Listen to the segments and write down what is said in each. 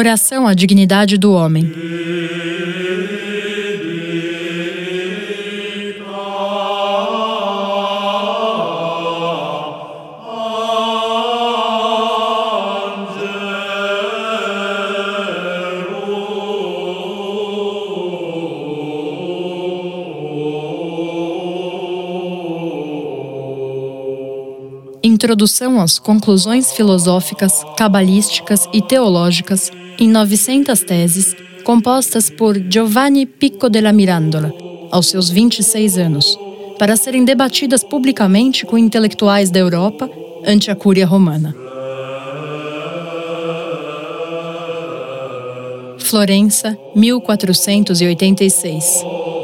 Oração à dignidade do homem. Introdução às conclusões filosóficas, cabalísticas e teológicas em 900 teses, compostas por Giovanni Pico della Mirandola, aos seus 26 anos, para serem debatidas publicamente com intelectuais da Europa ante a Cúria Romana. Florença, 1486.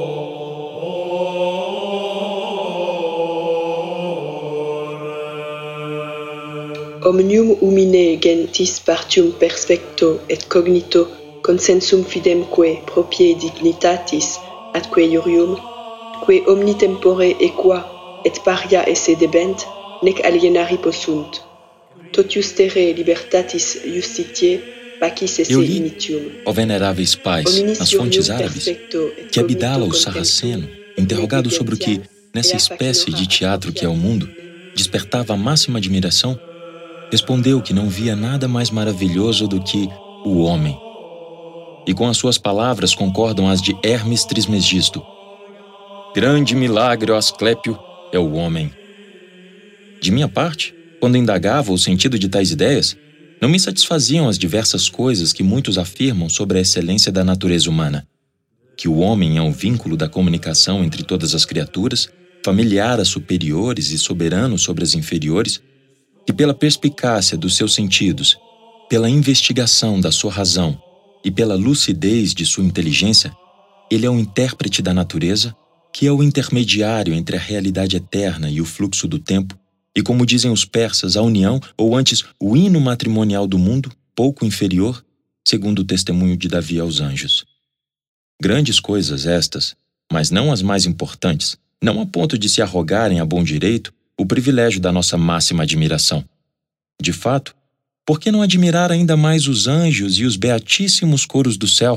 Omnium humine gentis partium perspecto et cognito consensum fidemque proprie dignitatis atque iurium, que omni tempore equa et paria esse debent, nec alienari possunt. Totius terrae libertatis justitiae pacis esse initium. Ó veneráveis pais, nas fontes árabes, que Abdala, o Sarraceno, interrogado sobre o que, nessa espécie de teatro que é o mundo, despertava a máxima admiração, respondeu que não via nada mais maravilhoso do que o homem. E com as suas palavras concordam as de Hermes Trismegisto. Grande milagre, ó Asclépio, é o homem. De minha parte, quando indagava o sentido de tais ideias, não me satisfaziam as diversas coisas que muitos afirmam sobre a excelência da natureza humana. Que o homem é um vínculo da comunicação entre todas as criaturas, familiar às superiores e soberano sobre as inferiores, que pela perspicácia dos seus sentidos, pela investigação da sua razão e pela lucidez de sua inteligência, ele é o intérprete da natureza, que é o intermediário entre a realidade eterna e o fluxo do tempo, e como dizem os persas, a união, ou antes o hino matrimonial do mundo, pouco inferior, segundo o testemunho de Davi aos anjos. Grandes coisas estas, mas não as mais importantes, não a ponto de se arrogarem a bom direito o privilégio da nossa máxima admiração. De fato, por que não admirar ainda mais os anjos e os beatíssimos coros do céu?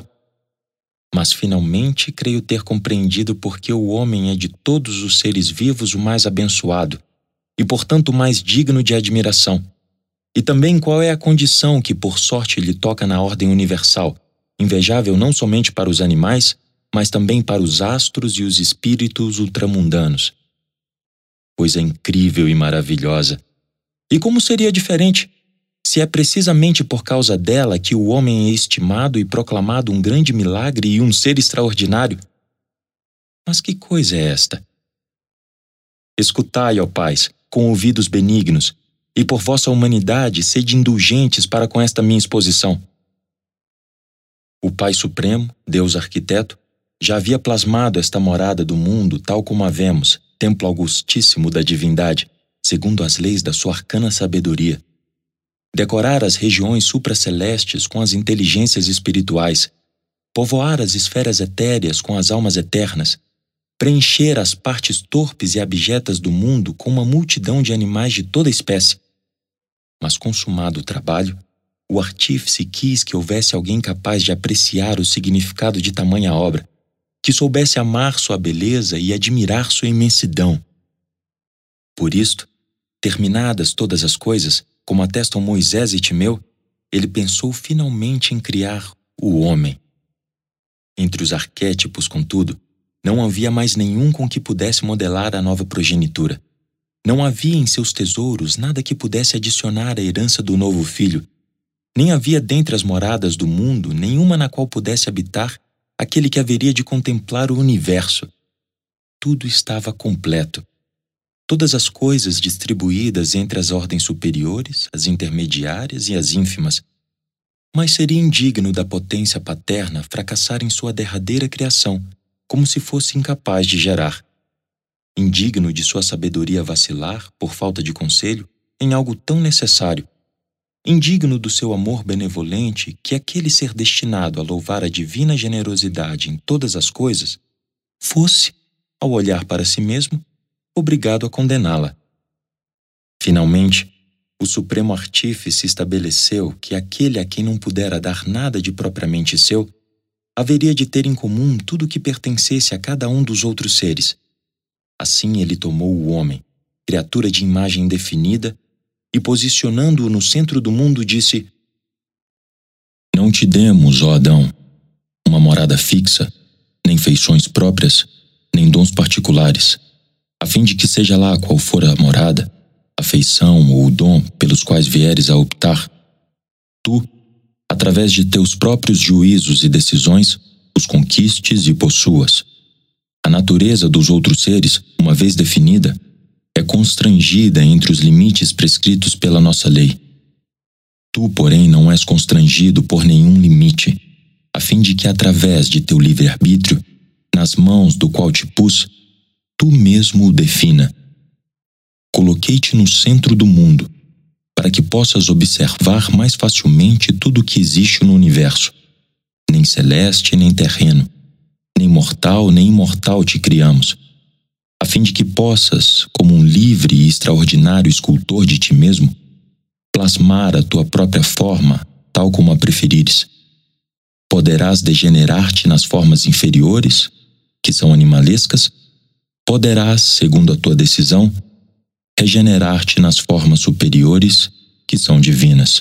Mas finalmente creio ter compreendido por que o homem é de todos os seres vivos o mais abençoado e, portanto, o mais digno de admiração. E também qual é a condição que por sorte lhe toca na ordem universal, invejável não somente para os animais, mas também para os astros e os espíritos ultramundanos. Coisa incrível e maravilhosa. E como seria diferente, se é precisamente por causa dela que o homem é estimado e proclamado um grande milagre e um ser extraordinário? Mas que coisa é esta? Escutai, ó pais, com ouvidos benignos, e por vossa humanidade sede indulgentes para com esta minha exposição. O Pai Supremo, Deus Arquiteto, já havia plasmado esta morada do mundo tal como a vemos, templo augustíssimo da divindade, segundo as leis da sua arcana sabedoria. Decorar as regiões supracelestes com as inteligências espirituais, povoar as esferas etéreas com as almas eternas, preencher as partes torpes e abjetas do mundo com uma multidão de animais de toda espécie. Mas consumado o trabalho, o artífice quis que houvesse alguém capaz de apreciar o significado de tamanha obra, que soubesse amar sua beleza e admirar sua imensidão. Por isto, terminadas todas as coisas, como atestam Moisés e Timeu, ele pensou finalmente em criar o homem. Entre os arquétipos, contudo, não havia mais nenhum com que pudesse modelar a nova progenitura. Não havia em seus tesouros nada que pudesse adicionar à herança do novo filho, nem havia dentre as moradas do mundo nenhuma na qual pudesse habitar aquele que haveria de contemplar o universo. Tudo estava completo. Todas as coisas distribuídas entre as ordens superiores, as intermediárias e as ínfimas. Mas seria indigno da potência paterna fracassar em sua derradeira criação, como se fosse incapaz de gerar. Indigno de sua sabedoria vacilar, por falta de conselho, em algo tão necessário. Indigno do seu amor benevolente que aquele ser destinado a louvar a divina generosidade em todas as coisas, fosse, ao olhar para si mesmo, obrigado a condená-la. Finalmente, o Supremo Artífice estabeleceu que aquele a quem não pudera dar nada de propriamente seu, haveria de ter em comum tudo o que pertencesse a cada um dos outros seres. Assim ele tomou o homem, criatura de imagem indefinida, e posicionando-o no centro do mundo, disse: Não te demos, ó Adão, uma morada fixa, nem feições próprias, nem dons particulares, a fim de que seja lá qual for a morada, a feição ou o dom pelos quais vieres a optar, tu, através de teus próprios juízos e decisões, os conquistes e possuas. A natureza dos outros seres, uma vez definida, é constrangida entre os limites prescritos pela nossa lei. Tu, porém, não és constrangido por nenhum limite, a fim de que, através de teu livre-arbítrio, nas mãos do qual te pus, tu mesmo o defina. Coloquei-te no centro do mundo, para que possas observar mais facilmente tudo o que existe no universo. Nem celeste, nem terreno, nem mortal, nem imortal te criamos, a fim de que possas, como um livre e extraordinário escultor de ti mesmo, plasmar a tua própria forma, tal como a preferires. Poderás degenerar-te nas formas inferiores, que são animalescas, poderás, segundo a tua decisão, regenerar-te nas formas superiores, que são divinas.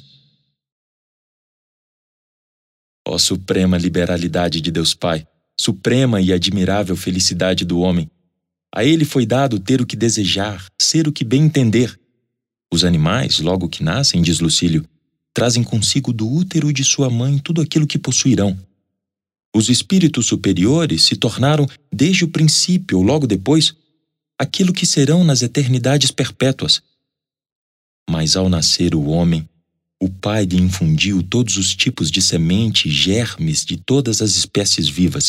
Ó suprema liberalidade de Deus Pai, suprema e admirável felicidade do homem, a ele foi dado ter o que desejar, ser o que bem entender. Os animais, logo que nascem, diz Lucílio, trazem consigo do útero de sua mãe tudo aquilo que possuirão. Os espíritos superiores se tornaram, desde o princípio ou logo depois, aquilo que serão nas eternidades perpétuas. Mas ao nascer o homem, o Pai lhe infundiu todos os tipos de semente e germes de todas as espécies vivas,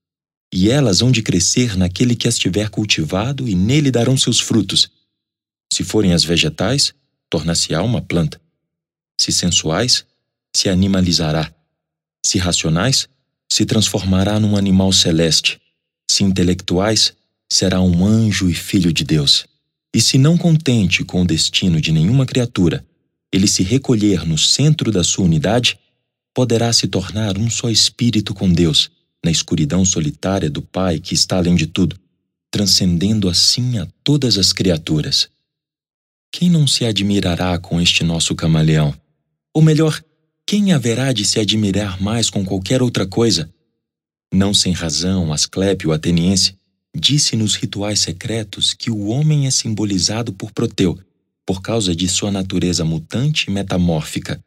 e elas hão de crescer naquele que as tiver cultivado e nele darão seus frutos. Se forem as vegetais, tornar-se-á uma planta. Se sensuais, se animalizará. Se racionais, se transformará num animal celeste. Se intelectuais, será um anjo e filho de Deus. E se não contente com o destino de nenhuma criatura, ele se recolher no centro da sua unidade, poderá se tornar um só espírito com Deus, na escuridão solitária do Pai que está além de tudo, transcendendo assim a todas as criaturas. Quem não se admirará com este nosso camaleão? Ou melhor, quem haverá de se admirar mais com qualquer outra coisa? Não sem razão, Asclépio ateniense disse nos rituais secretos que o homem é simbolizado por Proteu, por causa de sua natureza mutante e metamórfica.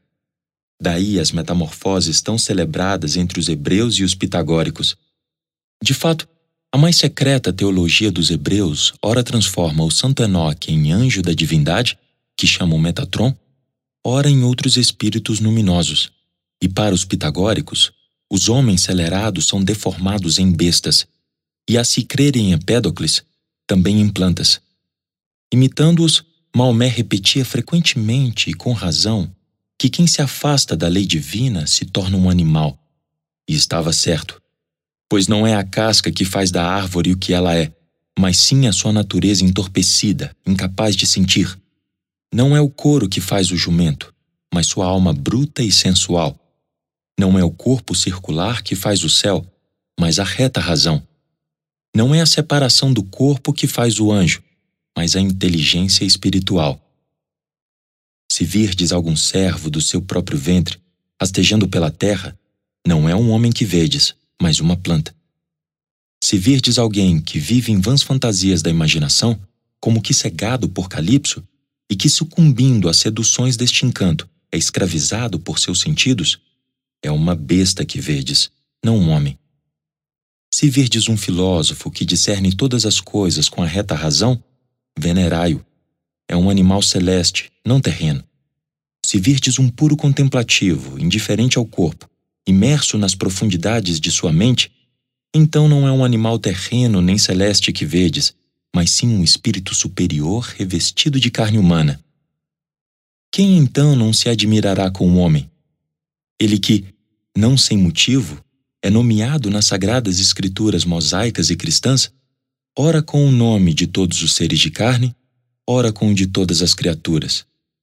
Daí as metamorfoses tão celebradas entre os hebreus e os pitagóricos. De fato, a mais secreta teologia dos hebreus ora transforma o Santo Enoque em anjo da divindade, que chamam Metatron, ora em outros espíritos luminosos. E para os pitagóricos, os homens celerados são deformados em bestas, e a se crerem em Empédocles, também em plantas. Imitando-os, Maomé repetia frequentemente e com razão que quem se afasta da lei divina se torna um animal. E estava certo, pois não é a casca que faz da árvore o que ela é, mas sim a sua natureza entorpecida, incapaz de sentir. Não é o couro que faz o jumento, mas sua alma bruta e sensual. Não é o corpo circular que faz o céu, mas a reta razão. Não é a separação do corpo que faz o anjo, mas a inteligência espiritual. Se virdes algum servo do seu próprio ventre, rastejando pela terra, não é um homem que vedes, mas uma planta. Se virdes alguém que vive em vãs fantasias da imaginação, como que cegado por Calipso, e que, sucumbindo às seduções deste encanto, é escravizado por seus sentidos, é uma besta que vedes, não um homem. Se virdes um filósofo que discerne todas as coisas com a reta razão, venerai-o. É um animal celeste, não terreno. Se virdes um puro contemplativo, indiferente ao corpo, imerso nas profundidades de sua mente, então não é um animal terreno nem celeste que vedes, mas sim um espírito superior revestido de carne humana. Quem então não se admirará com o homem? Ele que, não sem motivo, é nomeado nas sagradas escrituras mosaicas e cristãs, ora com o nome de todos os seres de carne, ora com o de todas as criaturas,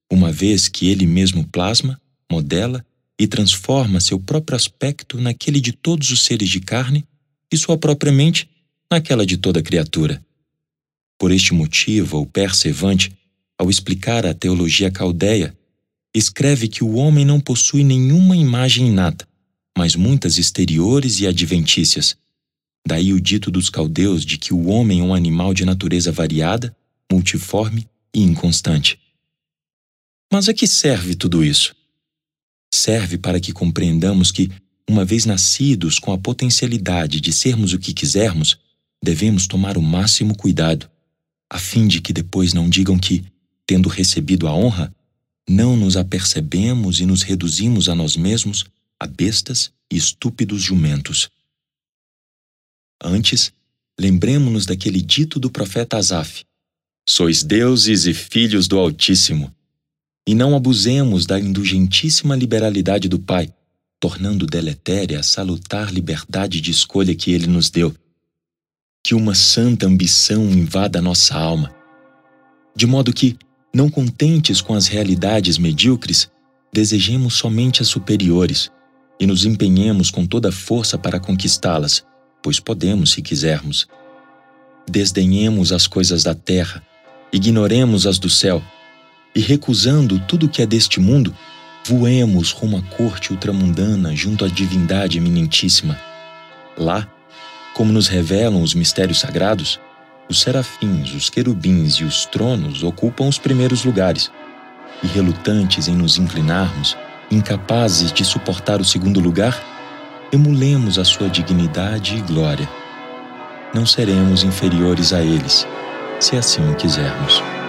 uma vez que ele mesmo plasma, modela e transforma seu próprio aspecto naquele de todos os seres de carne e sua própria mente naquela de toda criatura. Por este motivo, o Persevante, ao explicar a teologia caldeia, escreve que o homem não possui nenhuma imagem inata, mas muitas exteriores e adventícias. Daí o dito dos caldeus de que o homem é um animal de natureza variada, multiforme e inconstante. Mas a que serve tudo isso? Serve para que compreendamos que, uma vez nascidos com a potencialidade de sermos o que quisermos, devemos tomar o máximo cuidado, a fim de que depois não digam que, tendo recebido a honra, não nos apercebemos e nos reduzimos a nós mesmos a bestas e estúpidos jumentos. Antes, lembremo-nos daquele dito do profeta Asaf: sois deuses e filhos do Altíssimo. E não abusemos da indulgentíssima liberalidade do Pai, tornando deletéria a salutar liberdade de escolha que Ele nos deu. Que uma santa ambição invada nossa alma, de modo que, não contentes com as realidades medíocres, desejemos somente as superiores e nos empenhemos com toda a força para conquistá-las, pois podemos se quisermos. Desdenhemos as coisas da terra, ignoremos as do céu, e recusando tudo que é deste mundo, voemos rumo à corte ultramundana junto à divindade eminentíssima. Lá, como nos revelam os mistérios sagrados, os serafins, os querubins e os tronos ocupam os primeiros lugares, e relutantes em nos inclinarmos, incapazes de suportar o segundo lugar, emulemos a sua dignidade e glória. Não seremos inferiores a eles, se assim o quisermos.